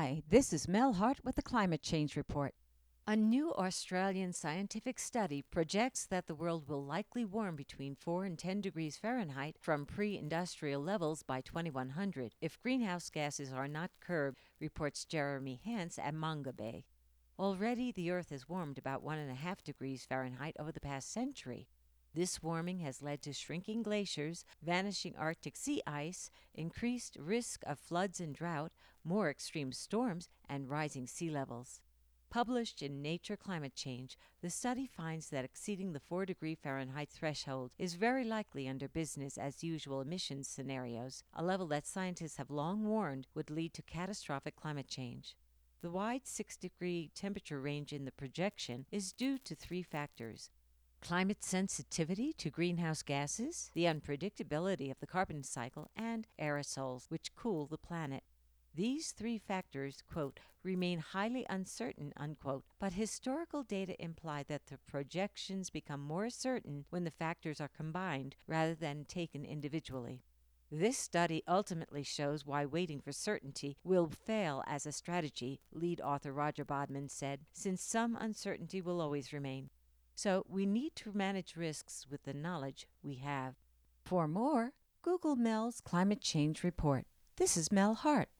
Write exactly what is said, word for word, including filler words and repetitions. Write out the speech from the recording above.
Hi, this is Mel Hart with the Climate Change Report. A new Australian scientific study projects that the world will likely warm between four and ten degrees Fahrenheit from pre-industrial levels by twenty-one hundred if greenhouse gases are not curbed, reports Jeremy Hance at Manga Bay. Already, the Earth has warmed about one and a half degrees Fahrenheit over the past century. This warming has led to shrinking glaciers, vanishing Arctic sea ice, increased risk of floods and drought, more extreme storms, and rising sea levels. Published in Nature Climate Change, the study finds that exceeding the four degree Fahrenheit threshold is very likely under business as usual emissions scenarios, a level that scientists have long warned would lead to catastrophic climate change. The wide six degree temperature range in the projection is due to three factors: climate sensitivity to greenhouse gases, the unpredictability of the carbon cycle, and aerosols, which cool the planet. These three factors, quote, remain highly uncertain, unquote, but historical data imply that the projections become more certain when the factors are combined rather than taken individually. This study ultimately shows why waiting for certainty will fail as a strategy, lead author Roger Bodman said, since some uncertainty will always remain. So we need to manage risks with the knowledge we have. For more, Google Mel's Climate Change Report. This is Mel Hart.